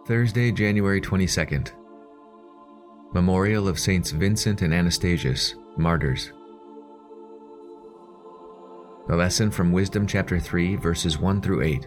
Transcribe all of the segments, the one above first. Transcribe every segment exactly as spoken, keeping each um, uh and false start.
Thursday, January twenty-second. Memorial of Saints Vincent and Anastasius, Martyrs. A lesson from Wisdom chapter three, verses one through eight.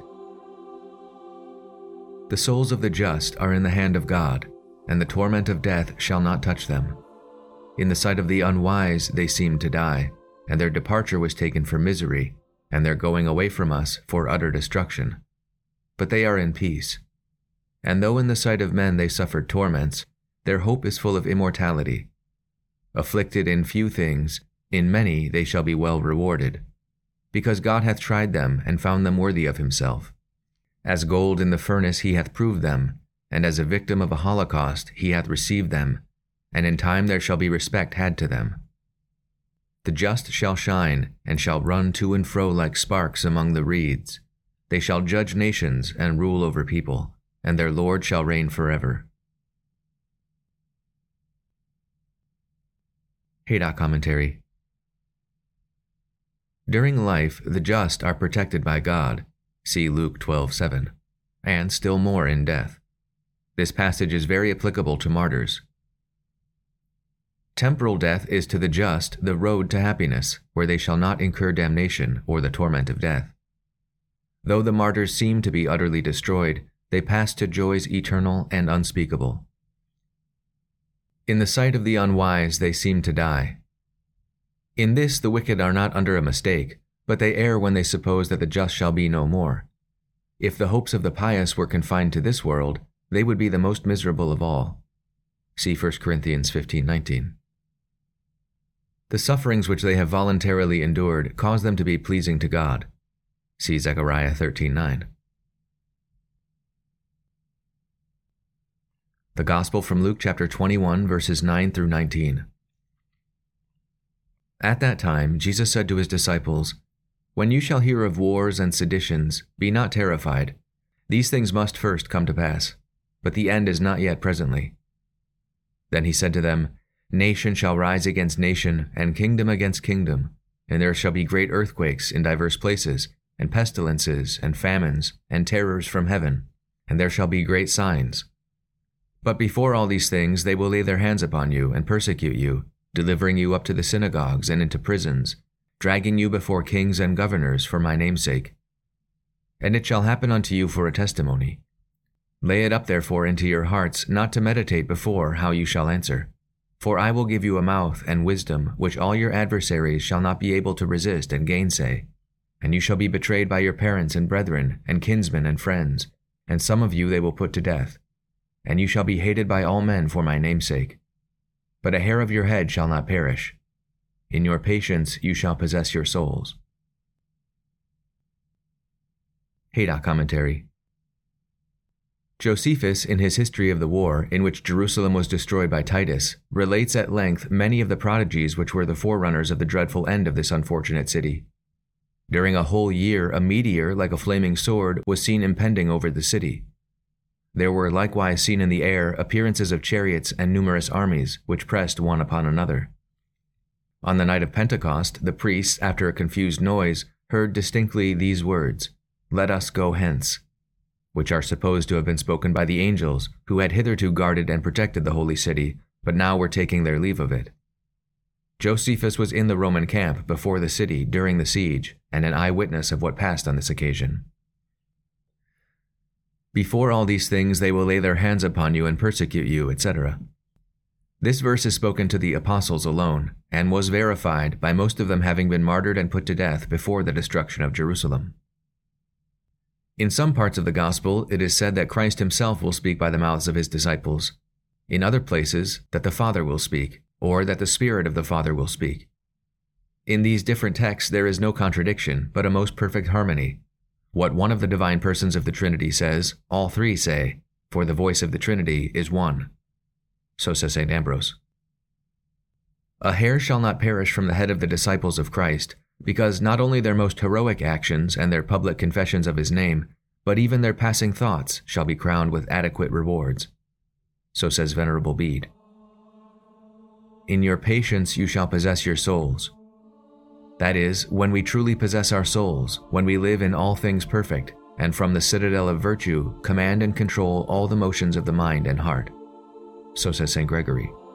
The souls of the just are in the hand of God, and the torment of death shall not touch them. In the sight of the unwise they seemed to die, and their departure was taken for misery, and their going away from us for utter destruction. But they are in peace. And though in the sight of men they suffered torments, their hope is full of immortality. Afflicted in few things, in many they shall be well rewarded, because God hath tried them and found them worthy of himself. As gold in the furnace he hath proved them, and as a victim of a holocaust he hath received them, and in time there shall be respect had to them. The just shall shine, and shall run to and fro like sparks among the reeds. They shall judge nations and rule over people, and their Lord shall reign forever. Haydock Commentary. During life, the just are protected by God, see Luke twelve seven, and still more in death. This passage is very applicable to martyrs. Temporal death is to the just the road to happiness, where they shall not incur damnation or the torment of death. Though the martyrs seem to be utterly destroyed, they pass to joys eternal and unspeakable. In the sight of the unwise they seem to die. In this the wicked are not under a mistake, but they err when they suppose that the just shall be no more. If the hopes of the pious were confined to this world, they would be the most miserable of all. See First Corinthians fifteen nineteen. The sufferings which they have voluntarily endured cause them to be pleasing to God. See Zechariah thirteen nine. The Gospel from Luke chapter twenty-one, verses nine through nineteen. At that time Jesus said to his disciples, "When you shall hear of wars and seditions, be not terrified. These things must first come to pass, but the end is not yet presently." Then he said to them, "Nation shall rise against nation, and kingdom against kingdom, and there shall be great earthquakes in divers places, and pestilences, and famines, and terrors from heaven, and there shall be great signs. But before all these things they will lay their hands upon you, and persecute you, delivering you up to the synagogues and into prisons, dragging you before kings and governors for my name's sake. And it shall happen unto you for a testimony. Lay it up therefore into your hearts, not to meditate before how you shall answer. For I will give you a mouth and wisdom, which all your adversaries shall not be able to resist and gainsay. And you shall be betrayed by your parents and brethren, and kinsmen and friends, and some of you they will put to death. And you shall be hated by all men for my name's sake. But a hair of your head shall not perish. In your patience you shall possess your souls." Haydock Commentary. Josephus, in his history of the war, in which Jerusalem was destroyed by Titus, relates at length many of the prodigies which were the forerunners of the dreadful end of this unfortunate city. During a whole year, a meteor, like a flaming sword, was seen impending over the city. There were likewise seen in the air appearances of chariots and numerous armies, which pressed one upon another. On the night of Pentecost, the priests, after a confused noise, heard distinctly these words, "Let us go hence," which are supposed to have been spoken by the angels, who had hitherto guarded and protected the holy city, but now were taking their leave of it. Josephus was in the Roman camp before the city during the siege, and an eyewitness of what passed on this occasion. Before all these things they will lay their hands upon you and persecute you, et cetera. This verse is spoken to the apostles alone, and was verified by most of them having been martyred and put to death before the destruction of Jerusalem. In some parts of the Gospel, it is said that Christ himself will speak by the mouths of his disciples. In other places, that the Father will speak, or that the Spirit of the Father will speak. In these different texts there is no contradiction, but a most perfect harmony. What one of the divine persons of the Trinity says, all three say, for the voice of the Trinity is one. So says Saint Ambrose. A hair shall not perish from the head of the disciples of Christ, because not only their most heroic actions and their public confessions of his name, but even their passing thoughts shall be crowned with adequate rewards. So says Venerable Bede. In your patience you shall possess your souls. That is, when we truly possess our souls, when we live in all things perfect, and from the citadel of virtue command and control all the motions of the mind and heart. So says Saint Gregory.